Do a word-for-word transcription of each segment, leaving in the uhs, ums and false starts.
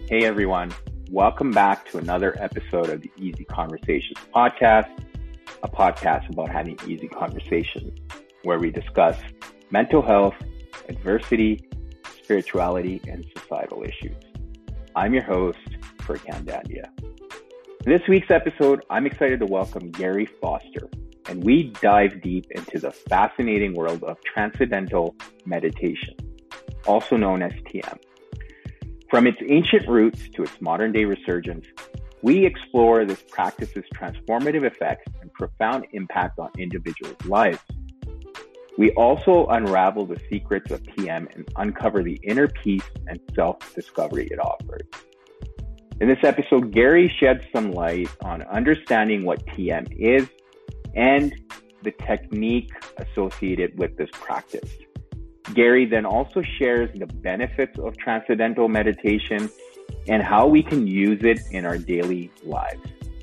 Hey everyone, welcome back to another episode of the Easy Conversations podcast, a podcast about having easy conversations where we discuss mental health, adversity, spirituality, and societal issues. I'm your host, Furkan Dandia. In this week's episode, I'm excited to welcome Gary Foster, and we dive deep into the fascinating world of transcendental meditation, also known as T M. From its ancient roots to its modern-day resurgence, we explore this practice's transformative effects and profound impact on individuals' lives. We also unravel the secrets of T M and uncover the inner peace and self-discovery it offers. In this episode, Gary sheds some light on understanding what T M is and the technique associated with this practice. Gary then also shares the benefits of transcendental meditation and how we can use it in our daily lives.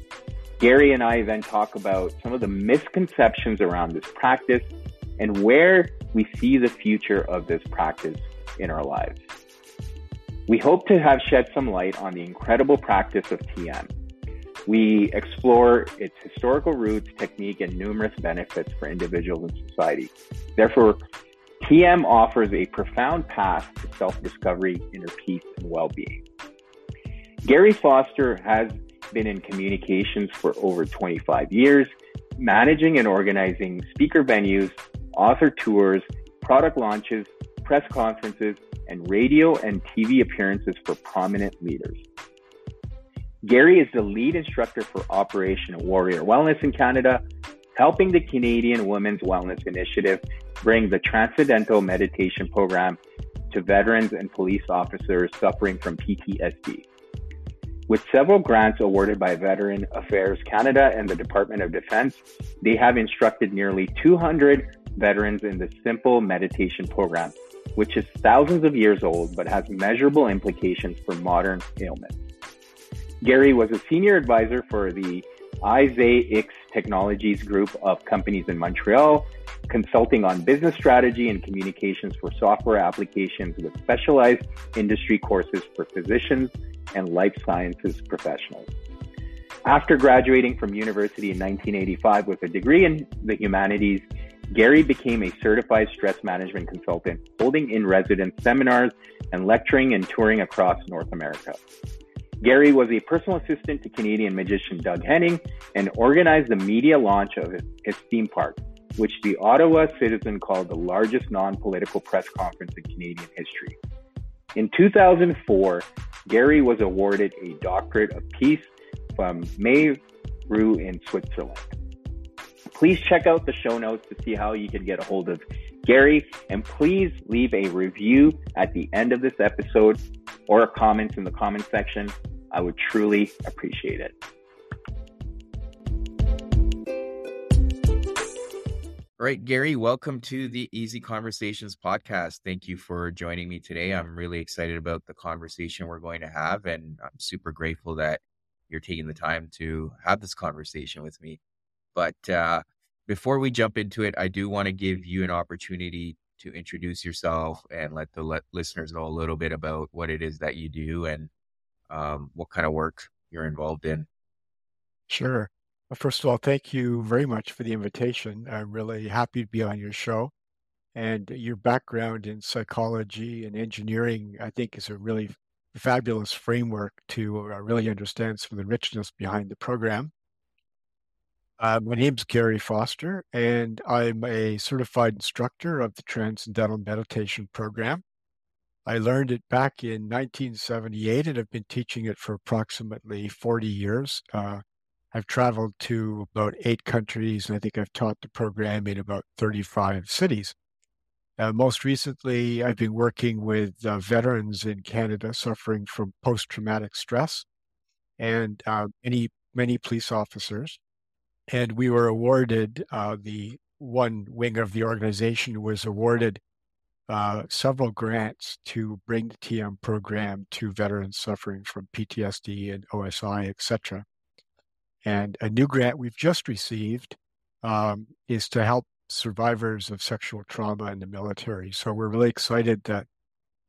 Gary and I then talk about some of the misconceptions around this practice and where we see the future of this practice in our lives. We hope to have shed some light on the incredible practice of T M. We explore its historical roots, technique, and numerous benefits for individuals and society. Therefore, T M offers a profound path to self-discovery, inner peace, and well-being. Gary Foster has been in communications for over twenty-five years, managing and organizing speaker venues, author tours, product launches, press conferences, and radio and T V appearances for prominent leaders. Gary is the lead instructor for Operation Warrior Wellness in Canada, helping the Canadian Women's Wellness Initiative bring the Transcendental Meditation Program to veterans and police officers suffering from P T S D. With several grants awarded by Veteran Affairs Canada and the Department of Defense, they have instructed nearly two hundred veterans in the Simple Meditation Program, which is thousands of years old but has measurable implications for modern ailments. Gary was a senior advisor for the I Z E X Technologies group of companies in Montreal, consulting on business strategy and communications for software applications with specialized industry courses for physicians and life sciences professionals. After graduating from university in nineteen eighty-five with a degree in the humanities, Gary became a certified stress management consultant, holding in-residence seminars and lecturing and touring across North America. Gary was a personal assistant to Canadian magician Doug Henning and organized the media launch of his theme park, which the Ottawa Citizen called the largest non-political press conference in Canadian history. In two thousand four, Gary was awarded a Doctorate of Peace from Mayru in Switzerland. Please check out the show notes to see how you can get a hold of Gary, and please leave a review at the end of this episode or a comment in the comment section. I would truly appreciate it. All right, Gary, welcome to the Easy Conversations podcast. Thank you for joining me today. I'm really excited about the conversation we're going to have, and I'm super grateful that you're taking the time to have this conversation with me. But uh, before we jump into it, I do want to give you an opportunity to introduce yourself and let the let listeners know a little bit about what it is that you do and um, what kind of work you're involved in. Sure. Well, first of all, thank you very much for the invitation. I'm really happy to be on your show. And your background in psychology and engineering, I think, is a really fabulous framework to uh, really understand some of the richness behind the program. Uh, my name's Gary Foster, and I'm a certified instructor of the Transcendental Meditation Program. I learned it back in nineteen seventy-eight, and have been teaching it for approximately forty years. Uh, I've traveled to about eight countries, and I think I've taught the program in about thirty-five cities. Uh, most recently, I've been working with uh, veterans in Canada suffering from post-traumatic stress and uh, many, many police officers. And we were awarded, uh, the one wing of the organization was awarded uh, several grants to bring the T M program to veterans suffering from P T S D and O S I, et cetera. And a new grant we've just received um, is to help survivors of sexual trauma in the military. So we're really excited that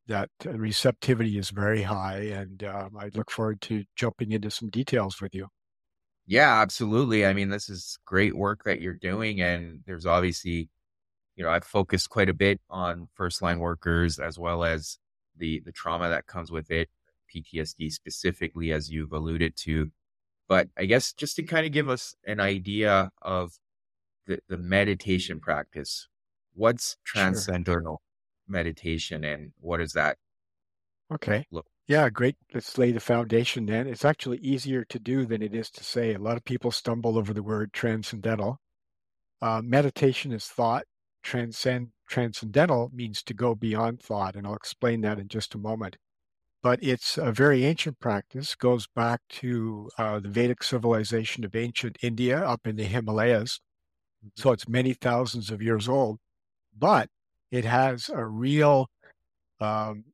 that uh, receptivity is very high, and um, I look forward to jumping into some details with you. Yeah, absolutely. I mean, this is great work that you're doing. And there's obviously, you know, I've focused quite a bit on first line workers as well as the the trauma that comes with it, P T S D specifically, as you've alluded to. But I guess just to kind of give us an idea of the, the meditation practice, what's Sure. transcendental meditation and what does that Okay. look? Yeah, great. Let's lay the foundation then. It's actually easier to do than it is to say. A lot of people stumble over the word transcendental. Uh, meditation is thought. Transcend transcendental means to go beyond thought, and I'll explain that in just a moment. But it's a very ancient practice, goes back to uh, the Vedic civilization of ancient India up in the Himalayas. Mhm. So it's many thousands of years old, but it has a real um,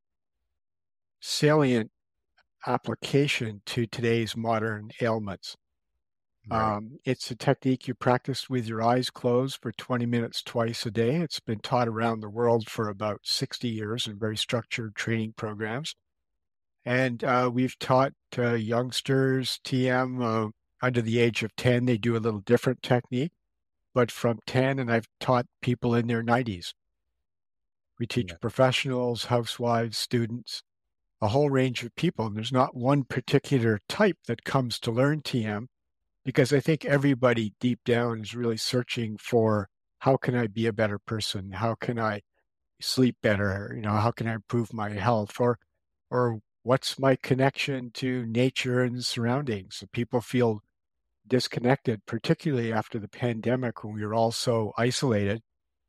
salient application to today's modern ailments. Right. Um, it's a technique you practice with your eyes closed for twenty minutes twice a day. It's been taught around the world for about sixty years in very structured training programs. And uh, we've taught uh, youngsters T M uh, under the age of ten. They do a little different technique, but from ten, and I've taught people in their nineties. We teach Yeah. professionals, housewives, students, a whole range of people. And there's not one particular type that comes to learn T M because I think everybody deep down is really searching for how can I be a better person? How can I sleep better? You know, how can I improve my health? Or, or what's my connection to nature and surroundings? So people feel disconnected, particularly after the pandemic when we were all so isolated,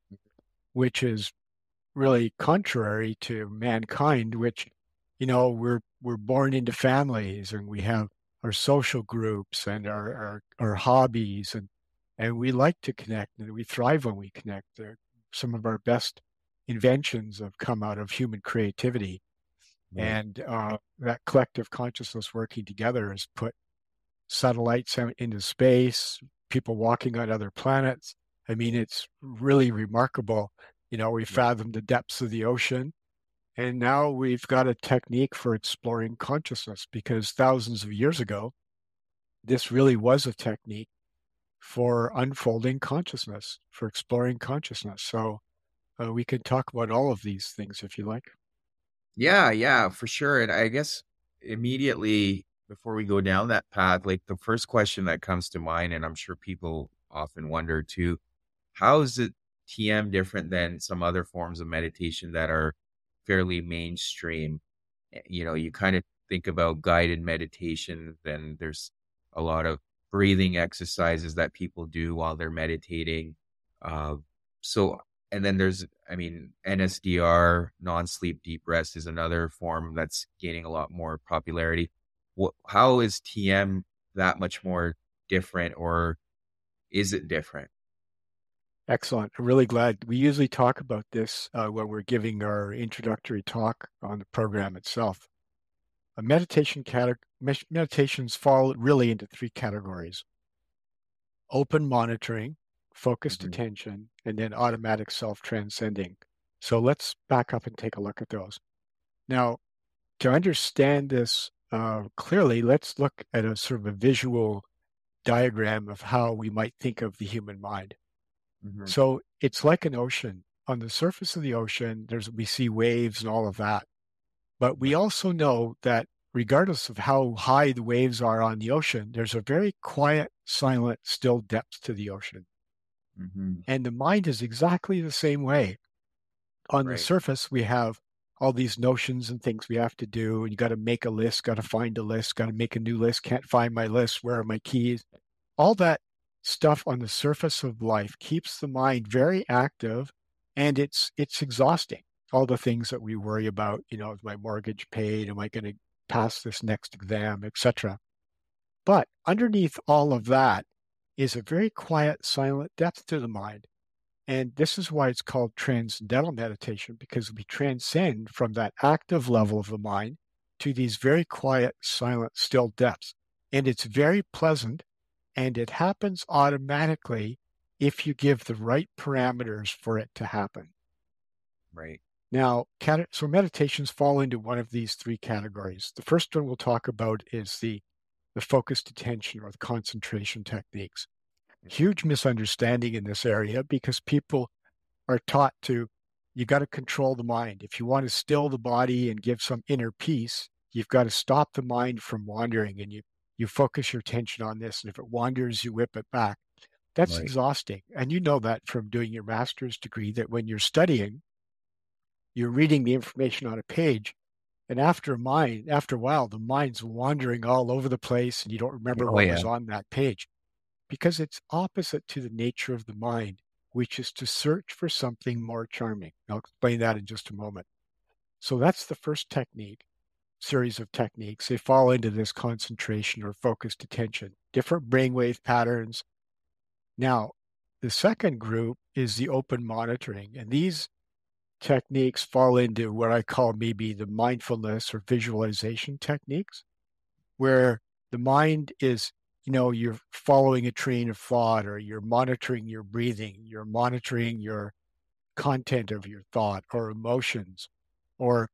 which is really contrary to mankind, which, you know, we're we're born into families and we have our social groups and our our, our hobbies and and we like to connect and we thrive when we connect. They're, some of our best inventions have come out of human creativity. Right. And uh, that collective consciousness working together has put satellites out into space, people walking on other planets. I mean, it's really remarkable. You know, we Right. fathomed the depths of the ocean, and now we've got a technique for exploring consciousness because thousands of years ago, this really was a technique for unfolding consciousness, for exploring consciousness. So uh, we can talk about all of these things if you like. Yeah, yeah, for sure. And I guess immediately before we go down that path, like the first question that comes to mind, and I'm sure people often wonder too, how is it T M different than some other forms of meditation that are fairly mainstream? Eh, You know, you kind of think about guided meditation, then there's a lot of breathing exercises that people do while they're meditating. Uh, so, and then there's, I mean, N S D R, non-sleep deep rest is another form that's gaining a lot more popularity. What, how is T M that much more different, or is it different? Excellent. I'm really glad. We usually talk about this uh, when we're giving our introductory talk on the program itself. A meditation cate- meditations fall really into three categories: open monitoring, focused Mhm. attention, and then automatic self-transcending. So let's back up and take a look at those. Now, to understand this uh, clearly, let's look at a sort of a visual diagram of how we might think of the human mind. Mhm. So it's like an ocean. On the surface of the ocean, there's we see waves and all of that. But we Right. also know that regardless of how high the waves are on the ocean, there's a very quiet, silent, still depth to the ocean. Mhm. And the mind is exactly the same way. On the Right. surface, we have all these notions and things we have to do. And you got to make a list, got to find a list, got to make a new list, can't find my list, where are my keys? All that stuff on the surface of life keeps the mind very active, and it's it's exhausting. All the things that we worry about, you know, is my mortgage paid? Am I going to pass this next exam, et cetera. But underneath all of that is a very quiet, silent depth to the mind. And this is why it's called transcendental meditation, because we transcend from that active level of the mind to these very quiet, silent, still depths. And it's very pleasant, and it happens automatically if you give the right parameters for it to happen. Right. Now, cat- so meditations fall into one of these three categories. The first one we'll talk about is the, the focused attention or the concentration techniques. Huge misunderstanding in this area because people are taught to, you got to control the mind. If you want to still the body and give some inner peace, you've got to stop the mind from wandering, and you, you focus your attention on this. And if it wanders, you whip it back. That's Right. exhausting. And you know that from doing your master's degree, that when you're studying, you're reading the information on a page, and after a mind, after a while, the mind's wandering all over the place and you don't remember Oh what was yeah. on that page because it's opposite to the nature of the mind, which is to search for something more charming. I'll explain that in just a moment. So that's the first technique, series of techniques. They fall into this concentration or focused attention, different brainwave patterns. Now, the second group is the open monitoring, and these techniques fall into what I call maybe the mindfulness or visualization techniques, where the mind is, you know, you're following a train of thought, or you're monitoring your breathing, you're monitoring your content of your thought or emotions. Or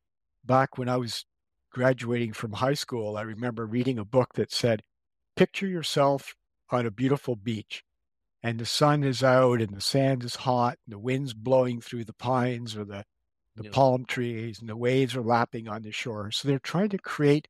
back when I was graduating from high school, I remember reading a book that said, picture yourself on a beautiful beach, and the sun is out and the sand is hot and the wind's blowing through the pines or the, the Yeah. palm trees, and the waves are lapping on the shore. So they're trying to create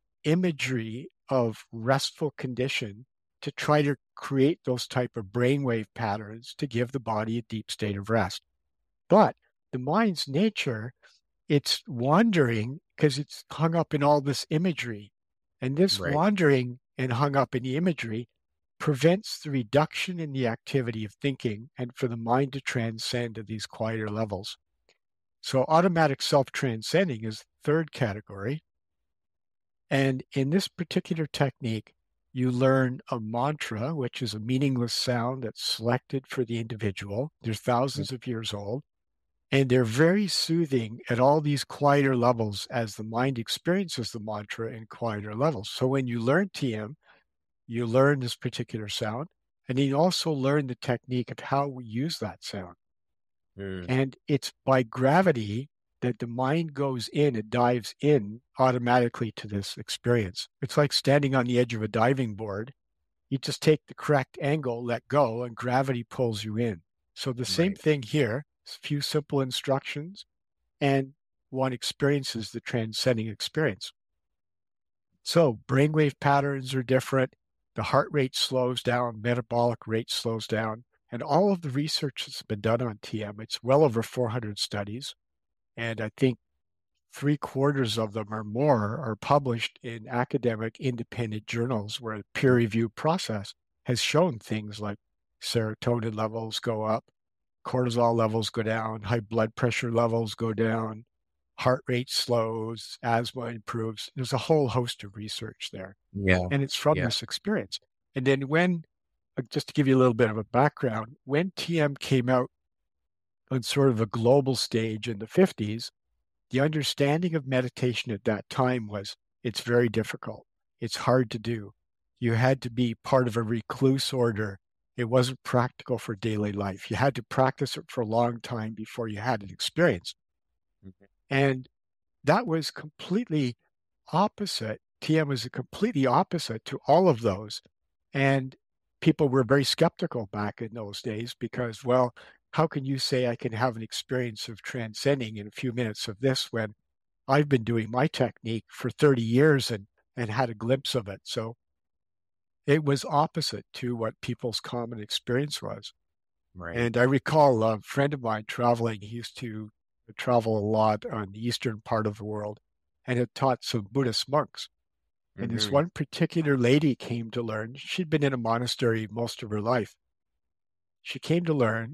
imagery of restful condition to try to create those type of brainwave patterns to give the body a deep state of rest. But the mind's nature, it's wandering because it's hung up in all this imagery. And this Right. wandering and hung up in the imagery prevents the reduction in the activity of thinking and for the mind to transcend to these quieter levels. So automatic self-transcending is the third category. And in this particular technique, you learn a mantra, which is a meaningless sound that's selected for the individual. They're thousands of years old, and they're very soothing at all these quieter levels as the mind experiences the mantra in quieter levels. So when you learn T M, you learn this particular sound, and you also learn the technique of how we use that sound. Mm. And it's by gravity that the mind goes in, it dives in automatically to this experience. It's like standing on the edge of a diving board. You just take the correct angle, let go, and gravity pulls you in. So the same Right. thing here, a few simple instructions, and one experiences the transcending experience. So brainwave patterns are different. The heart rate slows down, metabolic rate slows down, and all of the research that's been done on T M, it's well over four hundred studies. And I think three quarters of them or more are published in academic independent journals where the peer review process has shown things like serotonin levels go up, cortisol levels go down, high blood pressure levels go down, heart rate slows, asthma improves. There's a whole host of research there. Yeah. And it's from Yeah. this experience. And then when, just to give you a little bit of a background, when T M came out on sort of a global stage in the fifties, the understanding of meditation at that time was it's very difficult. It's hard to do. You had to be part of a recluse order. It wasn't practical for daily life. You had to practice it for a long time before you had an experience. Mhm. And that was completely opposite. T M was completely opposite to all of those. And people were very skeptical back in those days because, well, how can you say I can have an experience of transcending in a few minutes of this when I've been doing my technique for thirty years and, and had a glimpse of it? So it was opposite to what people's common experience was. Right. And I recall a friend of mine traveling, he used to travel a lot on the eastern part of the world and had taught some Buddhist monks. And this Mhm. one particular lady came to learn. She'd been in a monastery most of her life. She came to learn,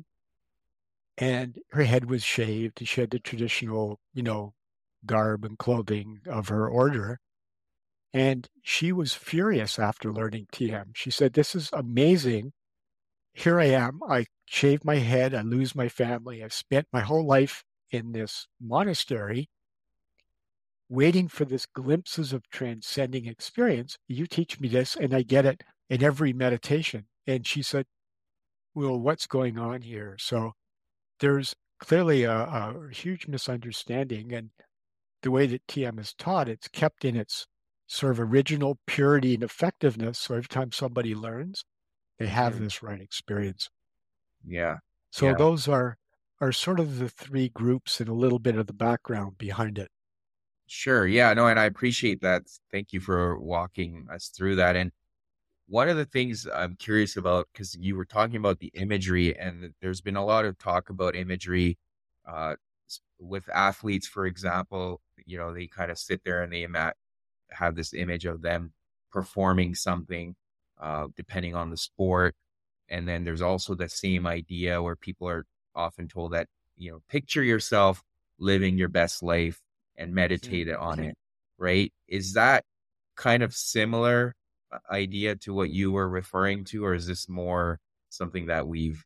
and her head was shaved. She had the traditional, you know, garb and clothing of her order. And she was furious after learning T M. She said, "This is amazing. Here I am. I shave my head. I lose my family. I've spent my whole life in this monastery waiting for this glimpses of transcending experience. You teach me this, and I get it in every meditation." And she said, "Well, what's going on here?" So there's clearly a, a huge misunderstanding. And the way that T M is taught, it's kept in its sort of original purity and effectiveness. So every time somebody learns, they have Mhm. this right experience. Yeah. So Yeah. those are are sort of the three groups and a little bit of the background behind it. Sure. Yeah. No, and I appreciate that. Thank you for walking us through that. And one of the things I'm curious about, because you were talking about the imagery, and there's been a lot of talk about imagery uh, s- with athletes, for example. You know, they kind of sit there and they ima- have this image of them performing something, uh, depending on the sport. And then there's also the same idea where people are often told that, you know, picture yourself living your best life and Mhm. meditate on it, right? Is that kind of similar uh, idea to what you were referring to, or is this more something that we've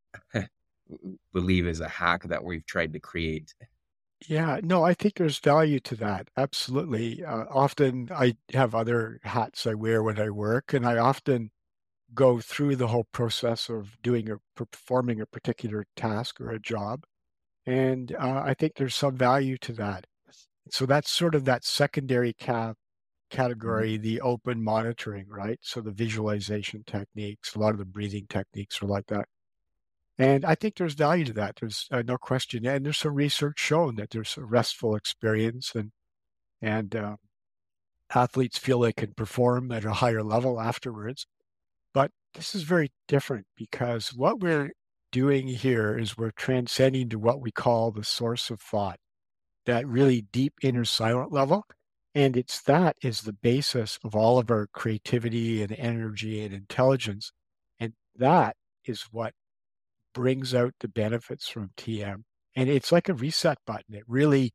believe is a hack that we've tried to create? Yeah, no, I think there's value to that. Absolutely. Uh, often I have other hats I wear when I work, and I often go through the whole process of doing or performing a particular task or a job. And uh, I think there's some value to that. So that's sort of that secondary ca Mhm. category, the open monitoring, right? So the visualization techniques, a lot of the breathing techniques are like that. And I think there's value to that. There's uh, no question. And there's some research shown that there's a restful experience and and uh, athletes feel they can perform at a higher level afterwards. But this is very different because what we're doing here is we're transcending to what we call the source of thought, that really deep inner silent level. And it's that is the basis of all of our creativity and energy and intelligence. And that is what brings out the benefits from T M. And it's like a reset button. It really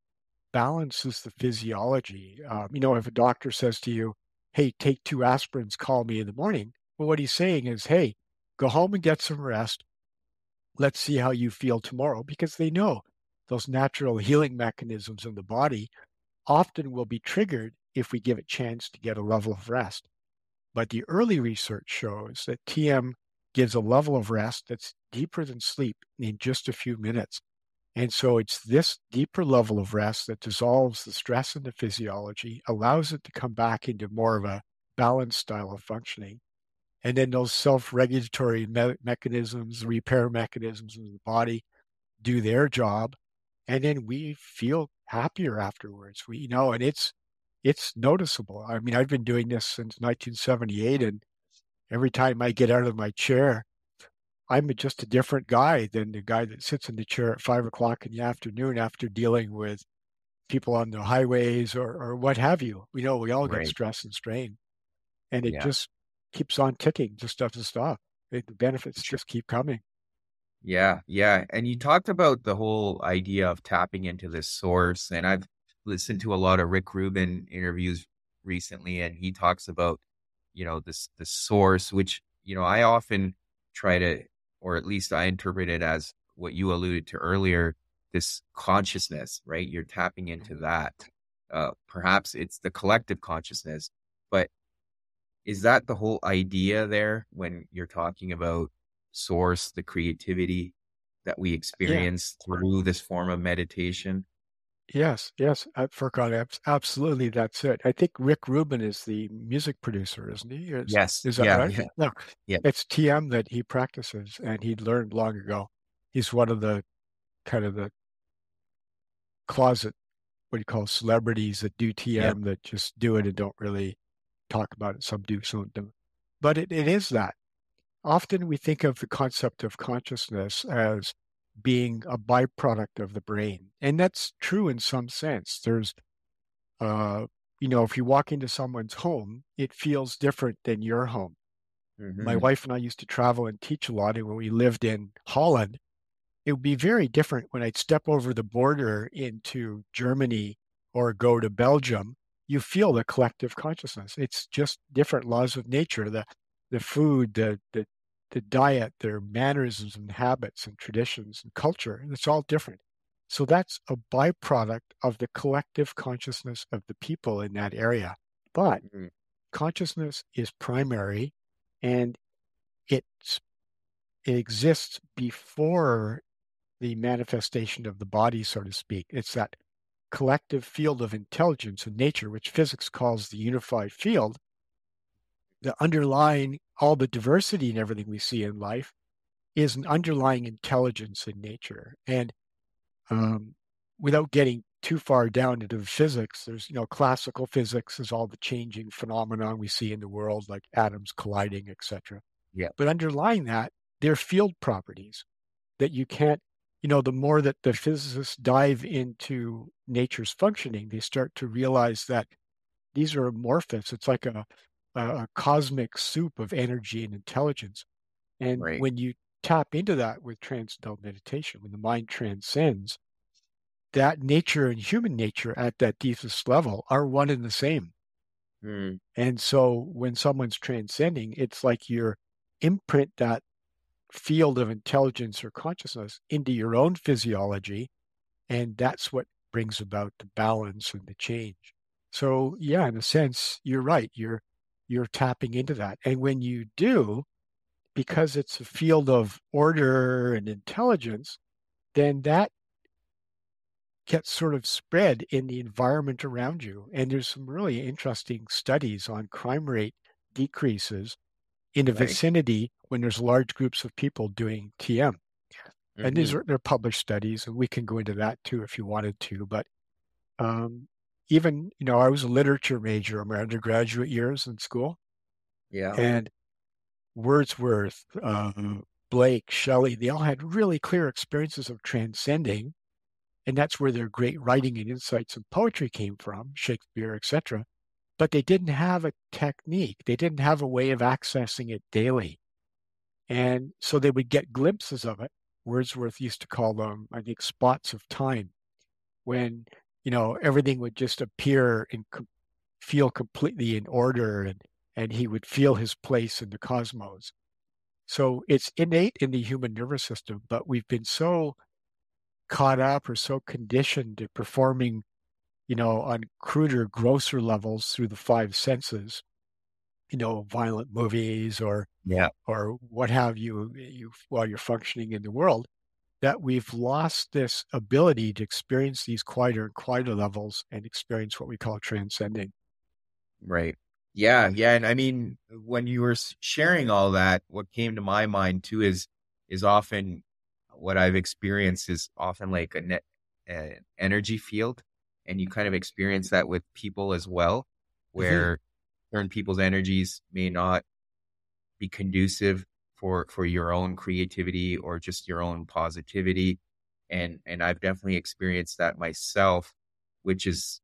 balances the physiology. Um, you know, if a doctor says to you, hey, take two aspirins, call me in the morning, well, what he's saying is, hey, go home and get some rest. Let's see how you feel tomorrow, because they know those natural healing mechanisms in the body often will be triggered if we give it chance to get a level of rest. But the early research shows that T M gives a level of rest that's deeper than sleep in just a few minutes. And so it's this deeper level of rest that dissolves the stress in the physiology, allows it to come back into more of a balanced style of functioning. And then those self regulatory me- mechanisms, repair mechanisms in the body do their job. And then we feel happier afterwards. We, you know, and it's, it's noticeable. I mean, I've been doing this since nineteen seventy-eight, and every time I get out of my chair, I'm just a different guy than the guy that sits in the chair at five o'clock in the afternoon after dealing with people on the highways or, or what have you. We know we all get Right. stress and strain, and it Yeah. just keeps on ticking, just doesn't stop. It, the benefits Sure. just keep coming. Yeah, yeah. And you talked about the whole idea of tapping into the source. And I've listened to a lot of Rick Rubin interviews recently, and he talks about, you know, this the source, which, you know, I often try to, or at least I interpret it as what you alluded to earlier, this consciousness, right? You're tapping into Mhm. that. Uh, perhaps it's the collective consciousness, but is that the whole idea there when you're talking about source, the creativity that we Yeah. experience through this form of meditation? Yes, yes, I forgot. abs- Absolutely, that's it. I think Rick Rubin is the music producer, isn't he? Is Yes. is that Yeah. right? Yeah. No, Yeah. it's T M that he practices, and he learned long ago. He's one of the kind of the closet, what do you call celebrities that do Yeah. T M that just do it and don't really talk about it. Some do, some don't. But it, it is that. Often we think of the concept of consciousness as being a byproduct of the brain. And that's true in some sense. There's Uh, you know, if you walk into someone's home, it feels different than your home. My Hmm. wife and I used to travel and teach a lot, and when we lived in Holland, it would be very different when I'd step over the border into Germany or go to Belgium. You feel the collective consciousness. It's just different laws of nature. The the food, the the the diet, their mannerisms and habits and traditions and culture. It's all different. So that's a byproduct of the collective consciousness of the people in that area. But Hmm. consciousness is primary, and it's it exists before the manifestation of the body, so to speak. It's that collective field of intelligence in nature, which physics calls the unified field, the underlying all the diversity and everything we see in life is an underlying intelligence in nature. And um, without getting too far down into the physics, there's, you know, classical physics is all the changing phenomenon we see in the world, like atoms colliding, et cetera. Yeah. But underlying that, they're field properties that you can't, you know, the more that the physicists dive into nature's functioning, they start to realize that these are amorphous. It's like a, a, a cosmic soup of energy and intelligence. And Right. when you tap into that with transcendental meditation, when the mind transcends, that nature and human nature at that deepest level are one and the same. Mm. And so when someone's transcending, it's like you're imprint that field of intelligence or consciousness into your own physiology, and that's what brings about the balance and the change. So yeah, in a sense, you're right. You're you're tapping into that. And when you do, because it's a field of order and intelligence, then that gets sort of spread in the environment around you. And there's some really interesting studies on crime rate decreases in the Right. vicinity when there's large groups of people doing T M. And these Mm-hmm. are they're published studies, and we can go into that too if you wanted to. But um, even, you know, I was a literature major in my undergraduate years in school, Yeah. and Wordsworth, uh, Blake, Shelley, they all had really clear experiences of transcending. And that's where their great writing and insights and poetry came from, Shakespeare, et cetera. But they didn't have a technique. They didn't have a way of accessing it daily. And so they would get glimpses of it. Wordsworth used to call them, I think, spots of time, when, you know, everything would just appear and co- feel completely in order, and, and he would feel his place in the cosmos. So it's innate in the human nervous system, but we've been so caught up or so conditioned to performing, you know, on cruder, grosser levels through the five senses, you know, violent movies or Yeah. or what have you, you while you're functioning in the world, that we've lost this ability to experience these quieter and quieter levels and experience what we call transcending. Right. Yeah. Yeah. And I mean, when you were s- sharing all that, what came to my mind too is is often what I've experienced is often like a net uh, energy field, and you kind of experience that with people as well, Mm-hmm. where certain people's energies may not be conducive for for your own creativity or just your own positivity, and and I've definitely experienced that myself, which is,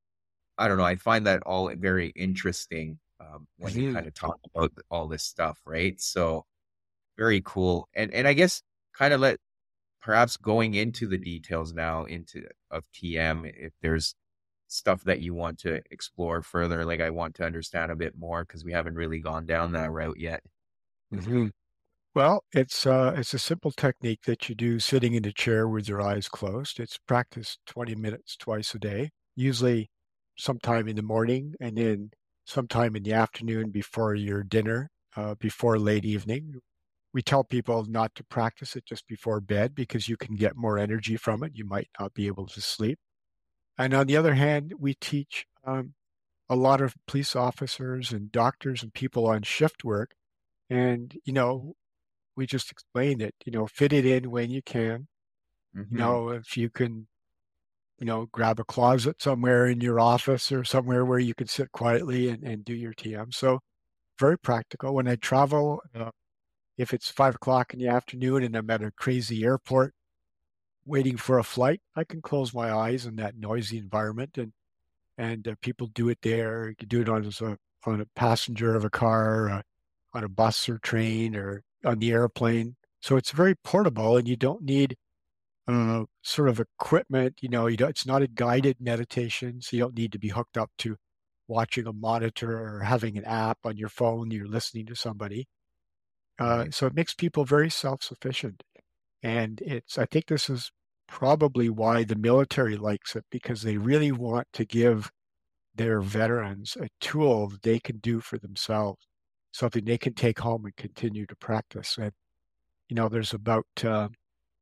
I don't know, I find that all very interesting, um, when you Mm-hmm. kind of talk about all this stuff, right? So very cool. And and I guess kind of let perhaps going into the details now into of T M, if there's stuff that you want to explore further, like I want to understand a bit more because we haven't really gone down that route yet. Mm-hmm. Well, it's uh, it's a simple technique that you do sitting in a chair with your eyes closed. It's practiced twenty minutes twice a day, usually sometime in the morning and then sometime in the afternoon before your dinner, uh, before late evening. We tell people not to practice it just before bed because you can get more energy from it. You might not be able to sleep. And on the other hand, we teach um, a lot of police officers and doctors and people on shift work. And, you know, we just explain it, you know, fit it in when you can. You Hmm. know, if you can, you know, grab a closet somewhere in your office or somewhere where you can sit quietly and, and do your T M. So very practical. When I travel, uh, if it's five o'clock in the afternoon and I'm at a crazy airport waiting for a flight, I can close my eyes in that noisy environment, and and uh, people do it there. You can do it on as a on a passenger of a car, uh, on a bus or train, or on the airplane. So it's very portable, and you don't need uh, sort of equipment. You know, you don't, it's not a guided meditation, so you don't need to be hooked up to watching a monitor or having an app on your phone. You're listening to somebody. Uh, Right. so it makes people very self-sufficient. And it's, I think this is probably why the military likes it, because they really want to give their veterans a tool that they can do for themselves, something they can take home and continue to practice. And, you know, there's about uh,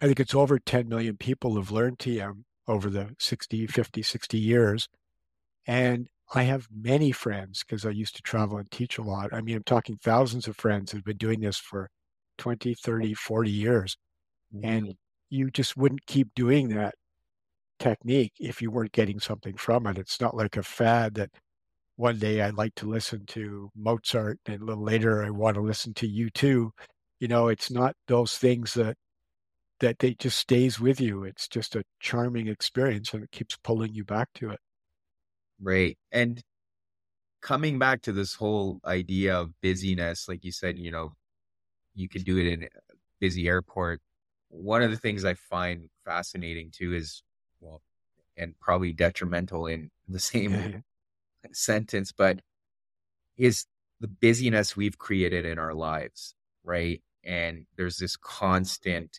I think it's over ten million people have learned T M over the sixty, fifty, sixty years. And I have many friends because I used to travel and teach a lot. I mean, I'm talking thousands of friends who've been doing this for twenty, thirty, forty years. And Mhm. you just wouldn't keep doing that technique if you weren't getting something from it. It's not like a fad that one day I'd like to listen to Mozart and a little later I want to listen to U two. You know, it's not those things that that they just stays with you. It's just a charming experience and it keeps pulling you back to it. Right. And coming back to this whole idea of busyness, like you said, you know, you could do it in a busy airport. One of the things I find fascinating too is, well, and probably detrimental in the same sentence, but is the busyness we've created in our lives, right? And there's this constant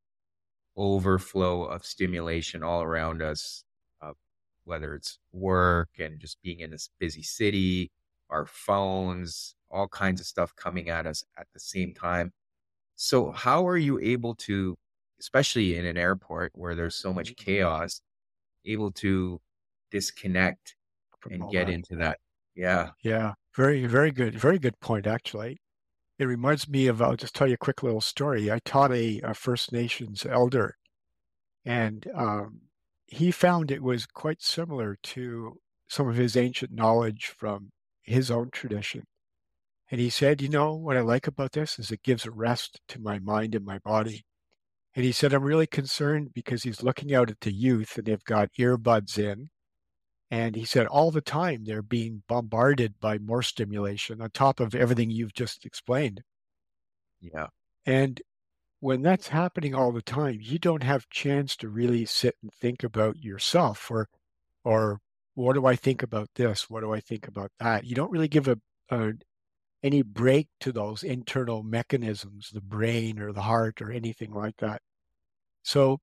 overflow of stimulation all around us, uh, whether it's work and just being in this busy city, our phones, all kinds of stuff coming at us at the same time. So, how are you able to, especially in an airport where there's so much chaos, able to disconnect From and all get that. into that? Yeah. Yeah, very, very good. Very good point, actually. It reminds me of, I'll just tell you a quick little story. I taught a, a First Nations elder, and um, he found it was quite similar to some of his ancient knowledge from his own tradition. And he said, you know, what I like about this is it gives a rest to my mind and my body. And he said, I'm really concerned because he's looking out at the youth and they've got earbuds in. And he said, all the time they're being bombarded by more stimulation on top of everything you've just explained. Yeah. And when that's happening all the time, you don't have chance to really sit and think about yourself or, or what do I think about this? What do I think about that? You don't really give a, a any break to those internal mechanisms, the brain or the heart or anything like that. So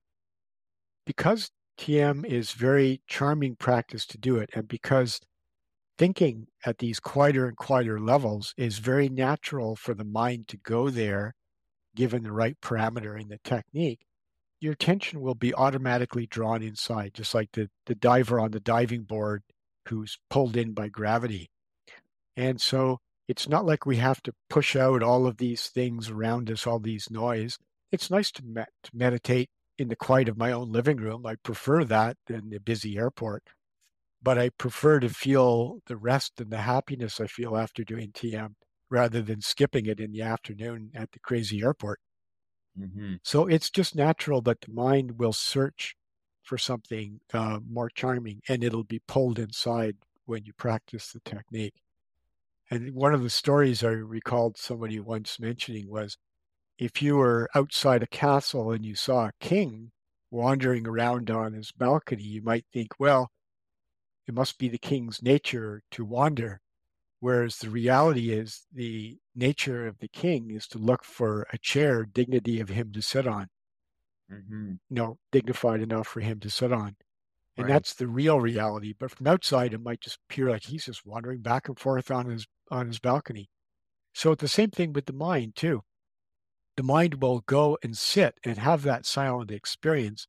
because T M is very charming practice to do it, and because thinking at these quieter and quieter levels is very natural for the mind to go there, given the right parameter in the technique, your attention will be automatically drawn inside, just like the, the diver on the diving board who's pulled in by gravity. And so it's not like we have to push out all of these things around us, all these noise. It's nice to, me- to meditate in the quiet of my own living room. I prefer that than the busy airport, but I prefer to feel the rest and the happiness I feel after doing T M rather than skipping it in the afternoon at the crazy airport. Hmm. So it's just natural that the mind will search for something uh, more charming and it'll be pulled inside when you practice the technique. And one of the stories I recalled somebody once mentioning was if you were outside a castle and you saw a king wandering around on his balcony, you might think, well, it must be the king's nature to wander. Whereas the reality is the nature of the king is to look for a chair, dignity of him to sit on, Hmm. you know, dignified enough for him to sit on. And Right. that's the real reality. But from outside, it might just appear like he's just wandering back and forth on his on his balcony. So it's the same thing with the mind too. The mind will go and sit and have that silent experience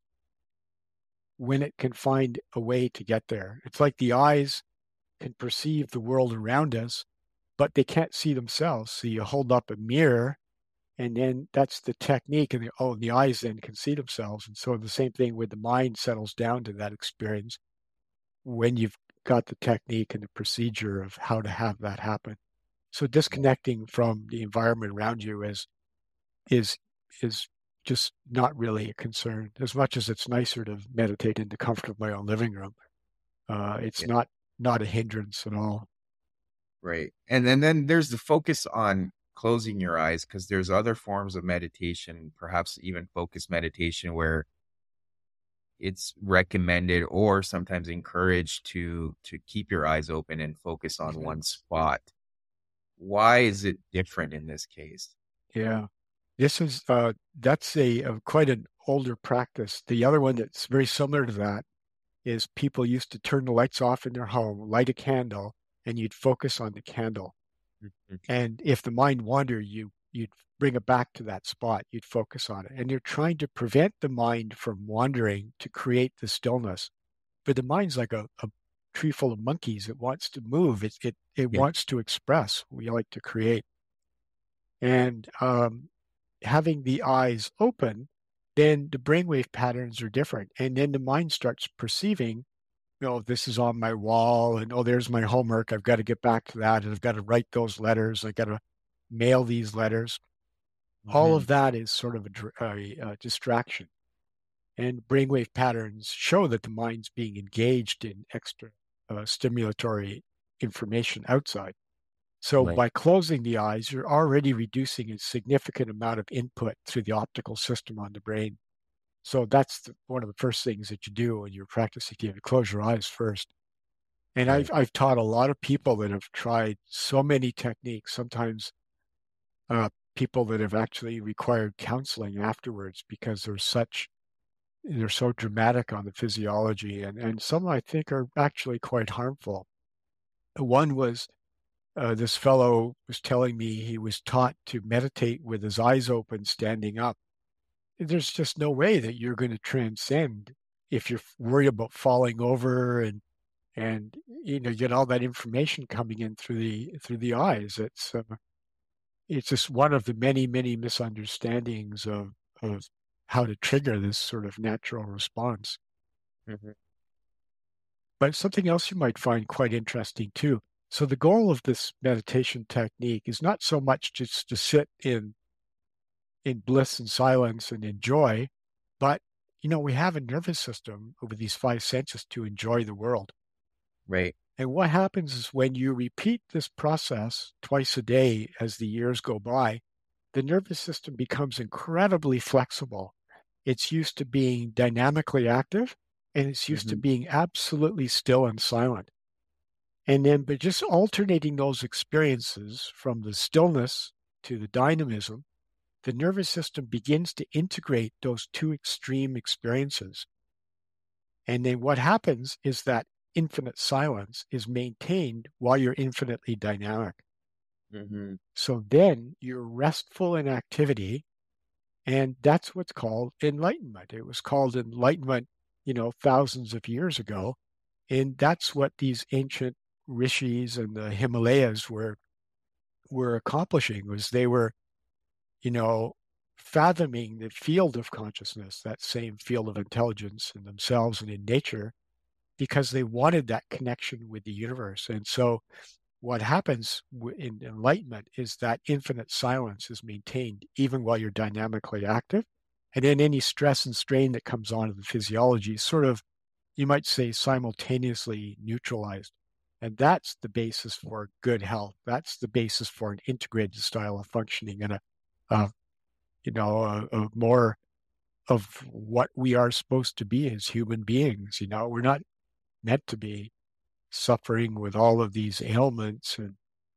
when it can find a way to get there. It's like the eyes can perceive the world around us, but they can't see themselves. So you hold up a mirror, and then that's the technique. And the, oh, the eyes then can see themselves. And so the same thing with the mind settles down to that experience when you've got the technique and the procedure of how to have that happen. So disconnecting from the environment around you is is is just not really a concern. As much as it's nicer to meditate in the comfort of my own living room, uh, it's Yeah. not not a hindrance at all. Right. And then then there's the focus on closing your eyes because there's other forms of meditation, perhaps even focused meditation, where it's recommended or sometimes encouraged to to keep your eyes open and focus on Mhm. one spot. Why is it different in this case? Yeah, this is uh, that's a, a quite an older practice. The other one that's very similar to that is people used to turn the lights off in their home, light a candle, and you'd focus on the candle. Mhm. And if the mind wandered, you you'd bring it back to that spot, you'd focus on it. And you're trying to prevent the mind from wandering to create the stillness. But the mind's like a, a tree full of monkeys. It wants to move. It, it, it Yeah. wants to express. We like to create. And um, having the eyes open, then the brainwave patterns are different. And then the mind starts perceiving, you know, this is on my wall, and oh, there's my homework. I've got to get back to that, and I've got to write those letters. I've got to mail these letters. All Mm-hmm. of that is sort of a, a, a distraction. And brainwave patterns show that the mind's being engaged in extra uh, stimulatory information outside. So Right. by closing the eyes, you're already reducing a significant amount of input through the optical system on the brain. So that's the, one of the first things that you do when you're practicing. You close your eyes first. And Right. I've I've taught a lot of people that have tried so many techniques. Sometimes uh, people that have actually required counseling afterwards because they're such they're so dramatic on the physiology, and and some I think are actually quite harmful. One was uh, this fellow was telling me he was taught to meditate with his eyes open, standing up. There's just no way that you're going to transcend if you're worried about falling over and and you know get all that information coming in through the through the eyes. It's uh, it's just one of the many many misunderstandings of of how to trigger this sort of natural response. Mm-hmm. But something else you might find quite interesting too. So the goal of this meditation technique is not so much just to sit in in bliss and silence and enjoy, but you know we have a nervous system over these five senses to enjoy the world. Right. And what happens is when you repeat this process twice a day as the years go by, the nervous system becomes incredibly flexible. It's used to being dynamically active, and it's used to Mm-hmm. being absolutely still and silent. And then, but just alternating those experiences from the stillness to the dynamism, the nervous system begins to integrate those two extreme experiences. And then what happens is that infinite silence is maintained while you're infinitely dynamic. Mm-hmm. So then you're restful in activity, and that's what's called enlightenment. It was called enlightenment, you know, thousands of years ago. And that's what these ancient rishis and the Himalayas were were accomplishing, was they were, you know, fathoming the field of consciousness, that same field of intelligence in themselves and in nature, because they wanted that connection with the universe. And so what happens in enlightenment is that infinite silence is maintained even while you're dynamically active. And then any stress and strain that comes onto the physiology is sort of, you might say, simultaneously neutralized. And that's the basis for good health. That's the basis for an integrated style of functioning and a, a you know, a, a more of what we are supposed to be as human beings. You know, we're not meant to be suffering with all of these ailments, and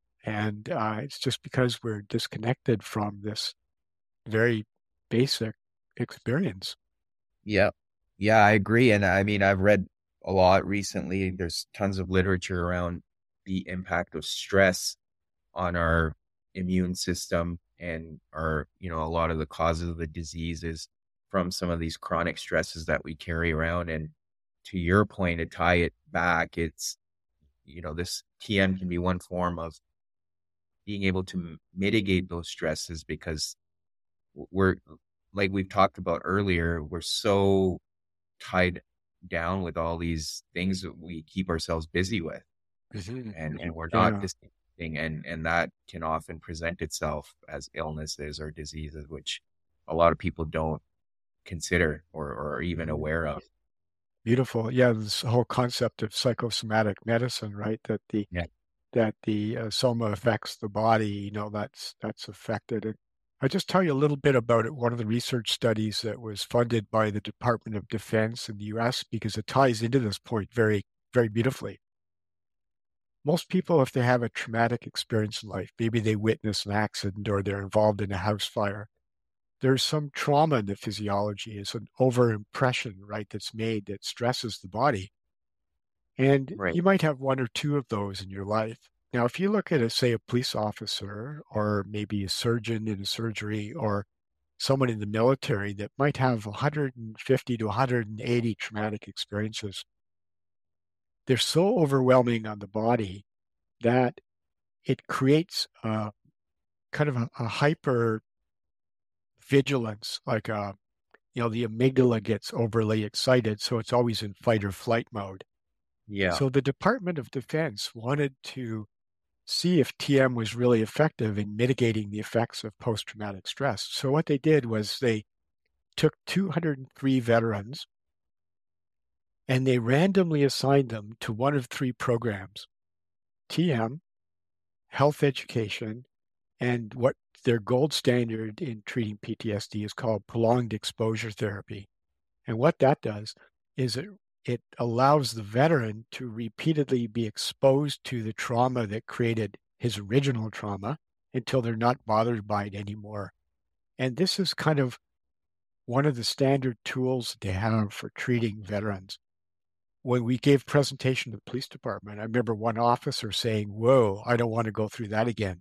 and uh, it's just because we're disconnected from this very basic experience. Yeah. Yeah, I agree. And I mean, I've read a lot recently. There's tons of literature around the impact of stress on our immune system and our, you know, a lot of the causes of the diseases from some of these chronic stresses that we carry around. And to your point, to tie it back, it's, you know, this T M can be one form of being able to mitigate those stresses, because we're, like we've talked about earlier, we're so tied down with all these things that we keep ourselves busy with, Mm-hmm. and and we're not Yeah. distinguishing, and and that can often present itself as illnesses or diseases, which a lot of people don't consider or or are even aware of. Beautiful. Yeah, this whole concept of psychosomatic medicine, right? That the Yeah. that the uh, soma affects the body. You know, that's that's affected. And I just tell you a little bit about it. One of the research studies that was funded by the Department of Defense in the U S, because it ties into this point very, very beautifully. Most people, if they have a traumatic experience in life, maybe they witness an accident or they're involved in a house fire, there's some trauma in the physiology. It's an over-impression, right, that's made that stresses the body. And Right. you might have one or two of those in your life. Now, if you look at, a, say, a police officer or maybe a surgeon in a surgery or someone in the military that might have one hundred fifty to one hundred eighty traumatic experiences, they're so overwhelming on the body that it creates a kind of a, a hyper vigilance, like a, you know, the amygdala gets overly excited, so it's always in fight or flight mode. Yeah. So the Department of Defense wanted to see if T M was really effective in mitigating the effects of post-traumatic stress. So what they did was they took two hundred three veterans and they randomly assigned them to one of three programs: T M, health education, and what their gold standard in treating P T S D is called prolonged exposure therapy. And what that does is it it allows the veteran to repeatedly be exposed to the trauma that created his original trauma until they're not bothered by it anymore. And this is kind of one of the standard tools they have for treating veterans. When we gave presentation to the police department, I remember one officer saying, "Whoa, I don't want to go through that again."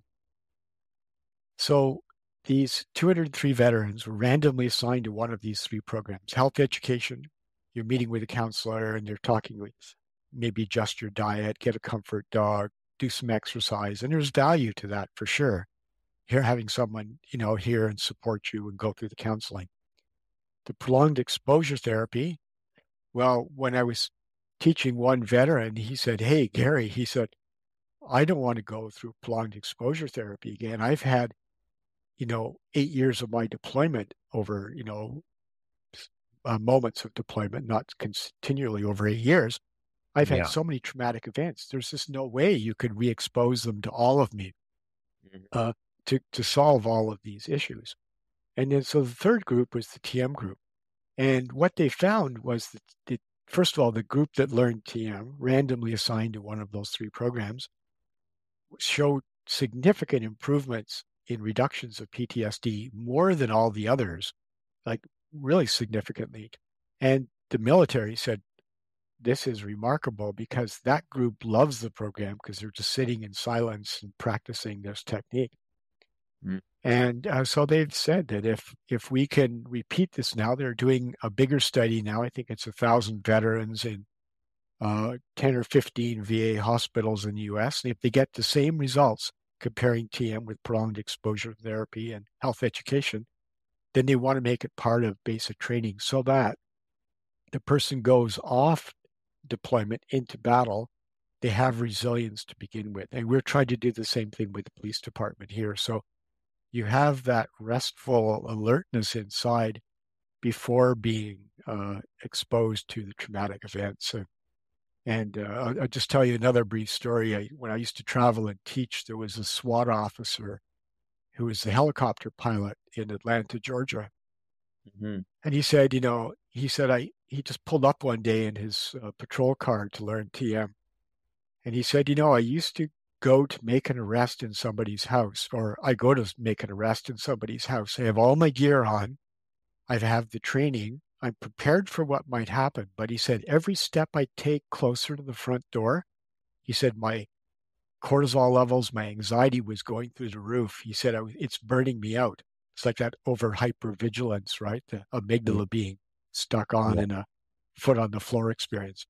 So these two hundred three veterans were randomly assigned to one of these three programs: health education. You're meeting with a counselor and they're talking with, maybe adjust your diet, get a comfort dog, do some exercise. And there's value to that for sure. Here, having someone, you know, here and support you and go through the counseling. The prolonged exposure therapy. Well, when I was teaching one veteran, he said, "Hey, Gary," he said, "I don't want to go through prolonged exposure therapy again. I've had, you know, eight years of my deployment over, you know, uh, moments of deployment, not continually over eight years. I've had Yeah. so many traumatic events. There's just no way you could re-expose them to all of me uh, to, to solve all of these issues." And then so the third group was the T M group. And what they found was that, the, first of all, the group that learned T M, randomly assigned to one of those three programs, showed significant improvements in reductions of P T S D, more than all the others, like really significantly. And the military said, this is remarkable because that group loves the program because they're just sitting in silence and practicing this technique. Mm. And uh, so they've said that if if we can repeat this now, they're doing a bigger study now. I think it's a thousand veterans in uh, ten or fifteen V A hospitals in the U S. And if they get the same results comparing T M with prolonged exposure therapy and health education, then they want to make it part of basic training so that the person goes off deployment into battle, they have resilience to begin with. And we're trying to do the same thing with the police department here. So you have that restful alertness inside before being uh, exposed to the traumatic events. And, and uh, I'll, I'll just tell you another brief story. I, when I used to travel and teach, there was a SWAT officer who was the helicopter pilot in Atlanta, Georgia. Mm-hmm. And he said, you know, he said, I, he just pulled up one day in his uh, patrol car to learn T M. And he said, you know, I used to go to make an arrest in somebody's house, or I go to make an arrest in somebody's house. I have all my gear on. I have the training. I'm prepared for what might happen. But he said, every step I take closer to the front door, he said, my cortisol levels, my anxiety was going through the roof. He said, I, it's burning me out. It's like that over hypervigilance, right? The amygdala mm-hmm. being stuck on yeah. in a foot on the floor experience.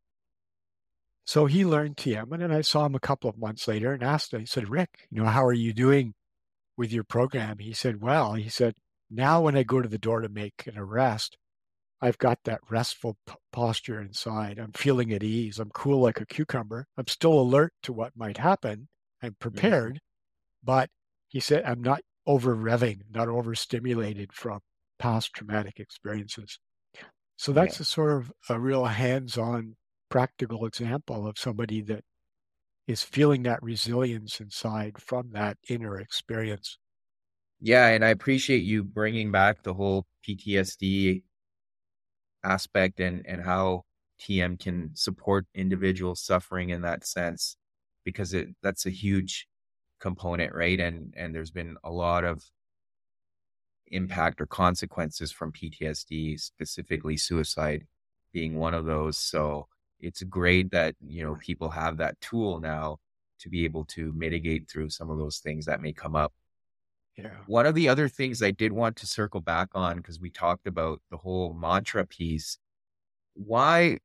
So he learned T M, and then I saw him a couple of months later and asked him, he said, "Rick, you know, how are you doing with your program?" He said, well, he said, now when I go to the door to make an arrest, I've got that restful p- posture inside. I'm feeling at ease. I'm cool like a cucumber. I'm still alert to what might happen. I'm prepared, mm-hmm. but he said, I'm not over revving, not overstimulated from past traumatic experiences. So that's yeah. a sort of a real hands-on practical example of somebody that is feeling that resilience inside from that inner experience. Yeah, and I appreciate you bringing back the whole P T S D aspect and, and how T M can support individuals suffering in that sense, because it that's a huge component, right? And and there's been a lot of impact or consequences from P T S D, specifically suicide being one of those. So it's great that, you know, people have that tool now to be able to mitigate through some of those things that may come up. Yeah. One of the other things I did want to circle back on, because we talked about the whole mantra piece, why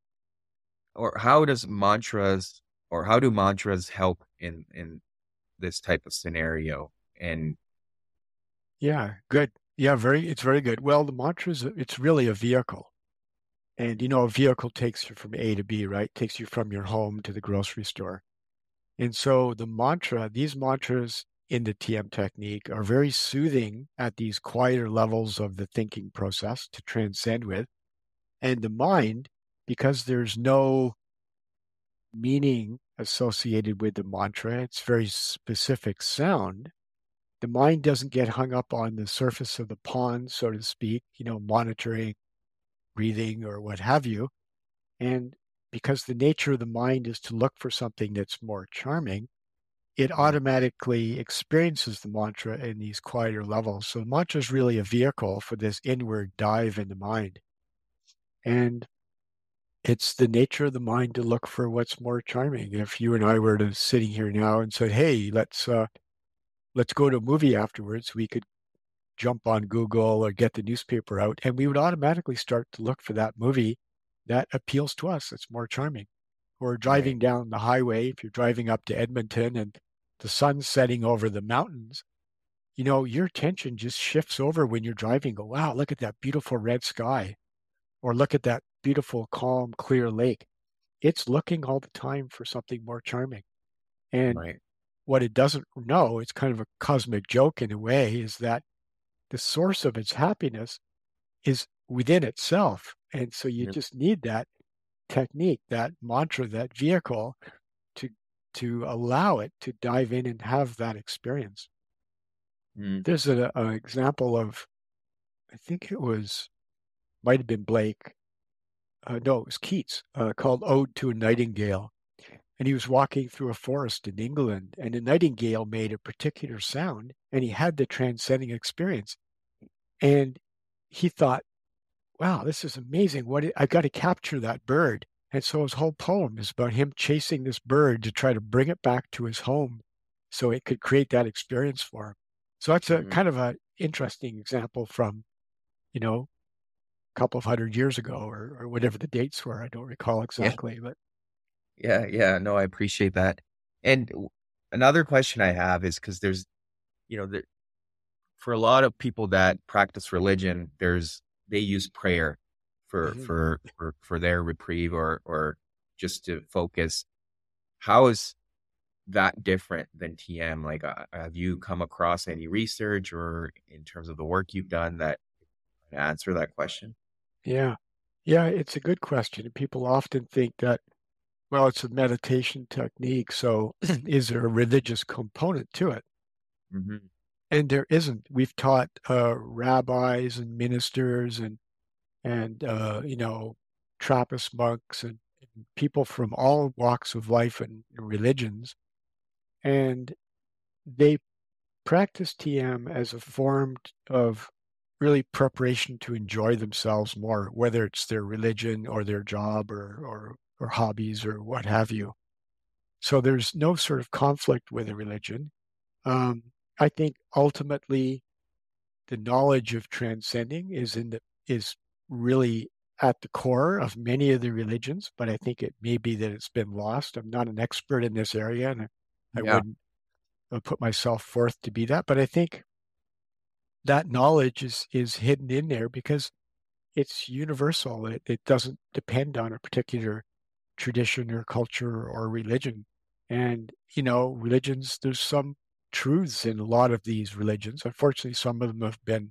or how does mantras or how do mantras help in in this type of scenario? And Yeah, good. Yeah, very, it's very good. Well, the mantra is, it's really a vehicle. And, you know, a vehicle takes you from A to B, right? Takes you from your home to the grocery store. And so the mantra, these mantras in the T M technique are very soothing at these quieter levels of the thinking process to transcend with. And the mind, because there's no meaning associated with the mantra, it's very specific sound. The mind doesn't get hung up on the surface of the pond, so to speak, you know, monitoring breathing or what have you. And because the nature of the mind is to look for something that's more charming, it automatically experiences the mantra in these quieter levels. So the mantra is really a vehicle for this inward dive in the mind. And it's the nature of the mind to look for what's more charming. If you and I were to sitting here now and said, "Hey, let's uh, let's go to a movie afterwards," we could jump on Google or get the newspaper out, and we would automatically start to look for that movie that appeals to us. It's more charming. Or right. driving down the highway, if you're driving up to Edmonton and the sun's setting over the mountains, you know, your attention just shifts over when you're driving. Go, wow, look at that beautiful red sky, or look at that beautiful, calm, clear lake. It's looking all the time for something more charming. And Right. what it doesn't know, it's kind of a cosmic joke in a way, is that the source of its happiness is within itself. And so you Yep. just need that technique, that mantra, that vehicle to to allow it to dive in and have that experience. Mm. There's an example of, I think it was, might have been Blake. Uh, no, it was Keats, uh, called Ode to a Nightingale. And he was walking through a forest in England, and a nightingale made a particular sound, and he had the transcending experience. And he thought, wow, this is amazing. What it, I've got to capture that bird. And so his whole poem is about him chasing this bird to try to bring it back to his home so it could create that experience for him. So that's a Mm. kind of an interesting example from, you know, a couple of hundred years ago, or, or whatever the dates were. I don't recall Yeah. exactly, but Yeah. Yeah. No, I appreciate that. And w- another question I have is because there's, you know, there, for a lot of people that practice religion, there's they use prayer for mhm. for for for their reprieve or or just to focus. How is that different than T M? Like, uh, have you come across any research or in terms of the work you've done that can answer that question? Yeah. Yeah, it's a good question. People often think that, well, it's a meditation technique, so is there a religious component to it? Hmm. And there isn't. We've taught uh, rabbis and ministers and and uh, you know, Trappist monks and, and people from all walks of life and religions, and they practice T M as a form of really preparation to enjoy themselves more, whether it's their religion or their job or or, or hobbies or what have you. So there's no sort of conflict with a religion. Um, I think ultimately the knowledge of transcending is in the is really at the core of many of the religions, but I think it may be that it's been lost. I'm not an expert in this area, and I, I Yeah. wouldn't uh, put myself forth to be that. But I think that knowledge is is hidden in there because it's universal. It it doesn't depend on a particular tradition or culture or religion. And, you know, religions, there's some truths in a lot of these religions. Unfortunately, some of them have been,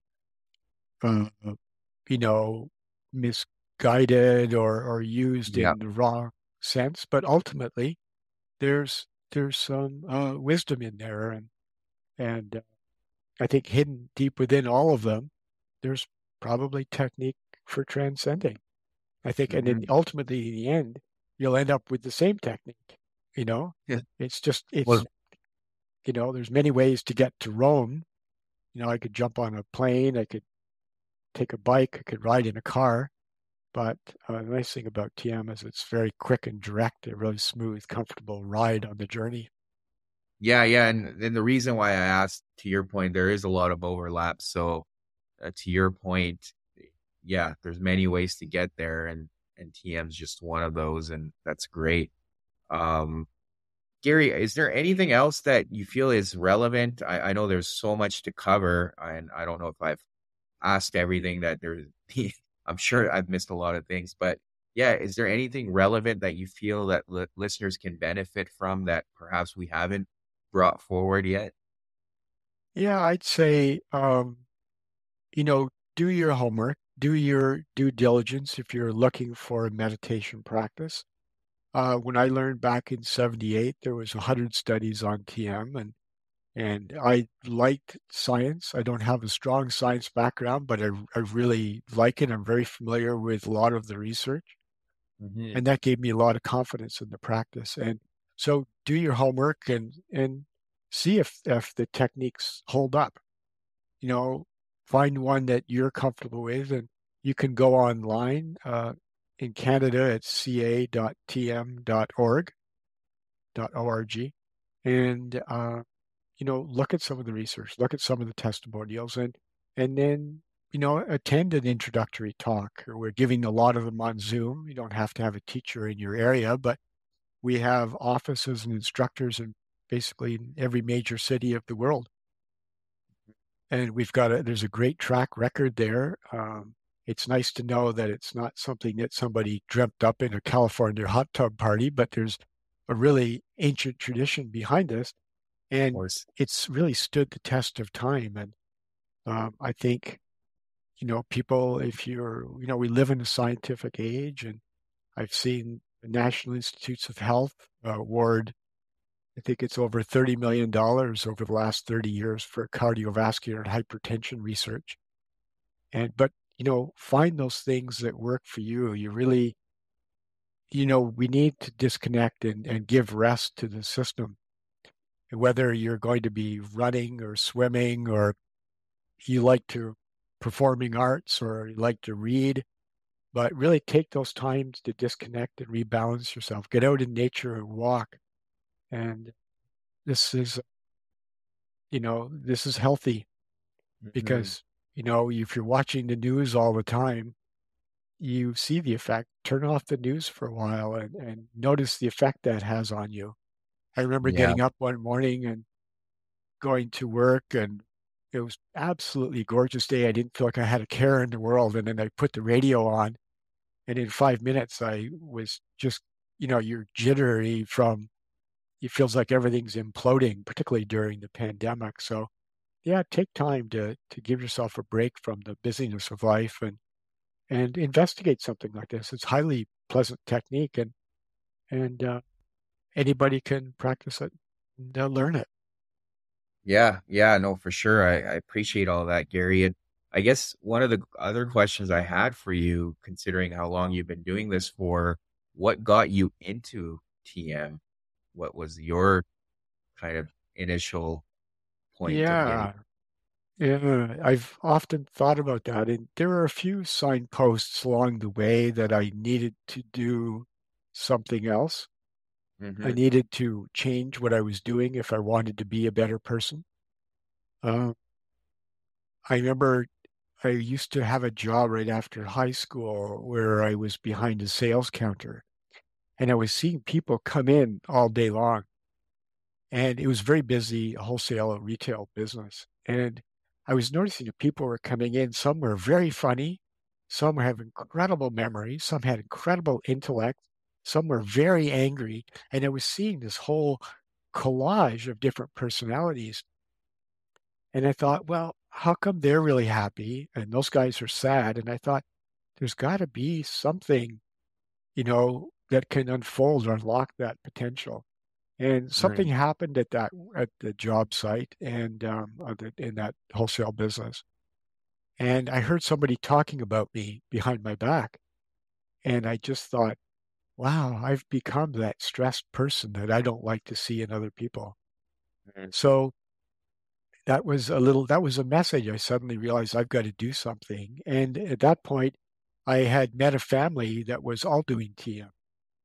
uh, you know, misguided or, or used Yeah. in the wrong sense. But ultimately, there's there's some uh, wisdom in there, and and uh, I think hidden deep within all of them, there's probably technique for transcending. I think, and then Hmm. ultimately, in the end, you'll end up with the same technique. You know, Yeah. it's just Well, it's you know, there's many ways to get to Rome. You know, I could jump on a plane, I could take a bike, I could ride in a car, But uh, the nice thing about T M is it's very quick and direct, a really smooth, comfortable ride on the journey. Yeah, yeah, and and the reason why I asked, to your point, there is a lot of overlap. So, uh, to your point, yeah, there's many ways to get there, and and T M's just one of those, and that's great. Um, Gary, is there anything else that you feel is relevant? I, I know there's so much to cover, and I don't know if I've asked everything that there's. I'm sure I've missed a lot of things, but yeah, is there anything relevant that you feel that li- listeners can benefit from that perhaps we haven't brought forward yet? Yeah, I'd say, um, you know, do your homework, do your due diligence if you're looking for a meditation practice. Uh, when I learned back in seventy-eight, there was one hundred studies on T M, and and I liked science. I don't have a strong science background, but I, I really like it. I'm very familiar with a lot of the research, Hmm. and that gave me a lot of confidence in the practice. And so do your homework and and see if if the techniques hold up. You know, find one that you're comfortable with, and you can go online. Uh, in Canada, it's c a dot t m dot org, .org, and uh, you know, look at some of the research, look at some of the testimonials, and and then you know, attend an introductory talk. We're giving a lot of them on Zoom. You don't have to have a teacher in your area, but we have offices and instructors in basically in every major city of the world. And we've got a, there's a great track record there. Um, it's nice to know that it's not something that somebody dreamt up in a California hot tub party, but there's a really ancient tradition behind this, Of and course. it's really stood the test of time. And um, I think, you know, people, if you're, you know, we live in a scientific age, and I've seen the National Institutes of Health uh, award, I think it's over thirty million dollars over the last thirty years for cardiovascular and hypertension research. And, but, you know, find those things that work for you. You really, you know, we need to disconnect and, and give rest to the system. Whether you're going to be running or swimming, or you like to performing arts, or you like to read, but really take those times to disconnect and rebalance yourself. Get out in nature and walk. And this is, you know, this is healthy Hmm. because, you know, if you're watching the news all the time, you see the effect. Turn off the news for a while and, and notice the effect that has on you. I remember Yeah. getting up one morning and going to work, and it was absolutely gorgeous day. I didn't feel like I had a care in the world. And then I put the radio on, and in five minutes I was just, you know, you're jittery from, it feels like everything's imploding, particularly during the pandemic. So yeah, take time to to give yourself a break from the busyness of life, and and investigate something like this. It's highly pleasant technique, and and uh, anybody can practice it and uh, learn it. Yeah, yeah, no, for sure. I, I appreciate all that, Gary. And I guess one of the other questions I had for you, considering how long you've been doing this for, what got you into T M? What was your kind of initial point of getting? Yeah, yeah. I've often thought about that, and there are a few signposts along the way that I needed to do something else. I Hmm. needed to change what I was doing if I wanted to be a better person. Uh, I remember I used to have a job right after high school where I was behind a sales counter, and I was seeing people come in all day long. And it was very busy, wholesale retail business. And I was noticing that people were coming in. Some were very funny. Some have incredible memory. Some had incredible intellect. Some were very angry. And I was seeing this whole collage of different personalities. And I thought, well, how come they're really happy and those guys are sad? And I thought, there's got to be something, you know, that can unfold or unlock that potential. And something Right. happened at that at the job site and um, uh, the, in that wholesale business. And I heard somebody talking about me behind my back, and I just thought, wow, I've become that stressed person that I don't like to see in other people. Mhm. So that was a little, that was a message. I suddenly realized I've got to do something. And at that point, I had met a family that was all doing T M,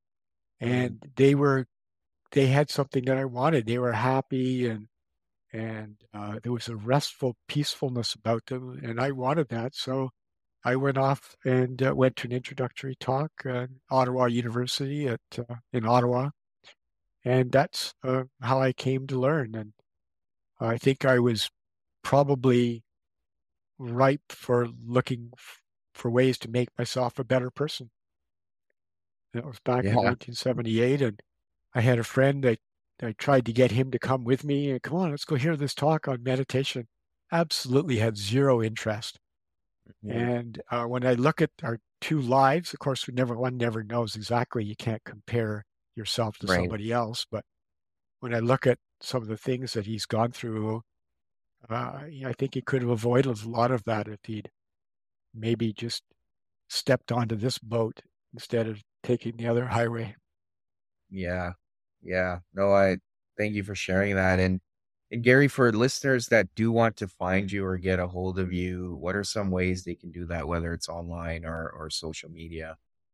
Mm. and they were they had something that I wanted. They were happy, and and uh, there was a restful peacefulness about them, and I wanted that. So I went off and uh, went to an introductory talk at Ottawa University at uh, in Ottawa, and that's uh, how I came to learn. And I think I was probably ripe for looking f- for ways to make myself a better person. That was back in Yeah. nineteen seventy-eight, and I had a friend that I tried to get him to come with me and come on, let's go hear this talk on meditation. Absolutely had zero interest. Mm. And uh, when I look at our two lives, of course, we never one never knows exactly. You can't compare yourself to Right. somebody else. But when I look at some of the things that he's gone through, uh, I think he could have avoided a lot of that if he'd maybe just stepped onto this boat instead of taking the other highway. Yeah. Yeah. No, I thank you for sharing that. And, and Gary, for listeners that do want to find you or get a hold of you, what are some ways they can do that, whether it's online or, or social media?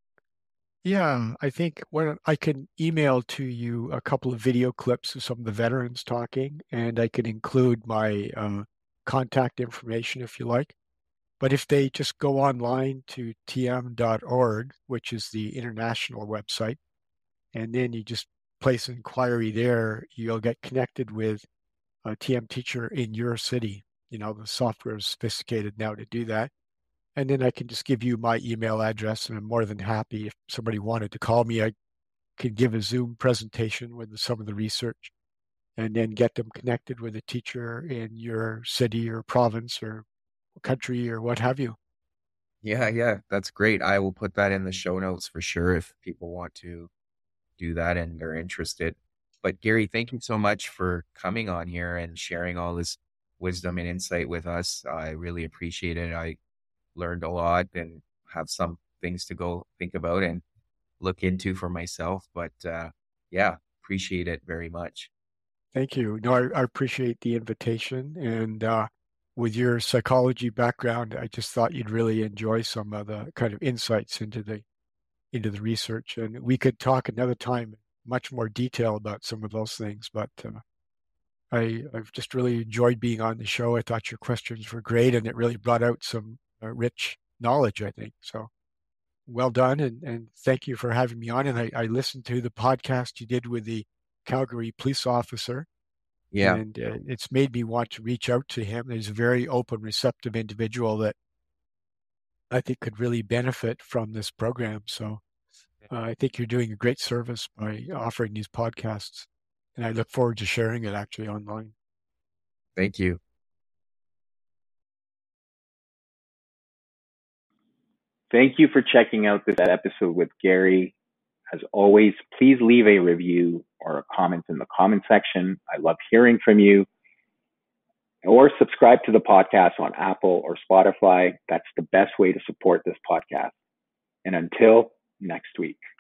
Yeah, I think when I can email to you a couple of video clips of some of the veterans talking, and I can include my uh, contact information if you like. But if they just go online to T M dot org, which is the international website, and then you just place an inquiry there, you'll get connected with a T M teacher in your city. You know, the software is sophisticated now to do that. And then I can just give you my email address, and I'm more than happy if somebody wanted to call me. I could give a Zoom presentation with some of the research and then get them connected with a teacher in your city or province or country or what have you. Yeah, yeah, that's great. I will put that in the show notes for sure if people want to do that and they're interested. But Gary, thank you so much for coming on here and sharing all this wisdom and insight with us. I really appreciate it. I learned a lot and have some things to go think about and look into for myself. But uh, yeah, appreciate it very much. Thank you. No, I, I appreciate the invitation. And uh, with your psychology background, I just thought you'd really enjoy some of the kind of insights into the into the research. And we could talk another time, in much more detail about some of those things. But uh, I, I've just really enjoyed being on the show. I thought your questions were great, and it really brought out some uh, rich knowledge, I think. So well done, and, and thank you for having me on. And I, I listened to the podcast you did with the Calgary police officer, Yeah. and uh, it's made me want to reach out to him. He's a very open, receptive individual that I think could really benefit from this program. So uh, I think you're doing a great service by offering these podcasts, and I look forward to sharing it actually online. Thank you. Thank you for checking out this episode with Gary. As always, please leave a review or a comment in the comment section. I love hearing from you. Or subscribe to the podcast on Apple or Spotify. That's the best way to support this podcast. And until next week.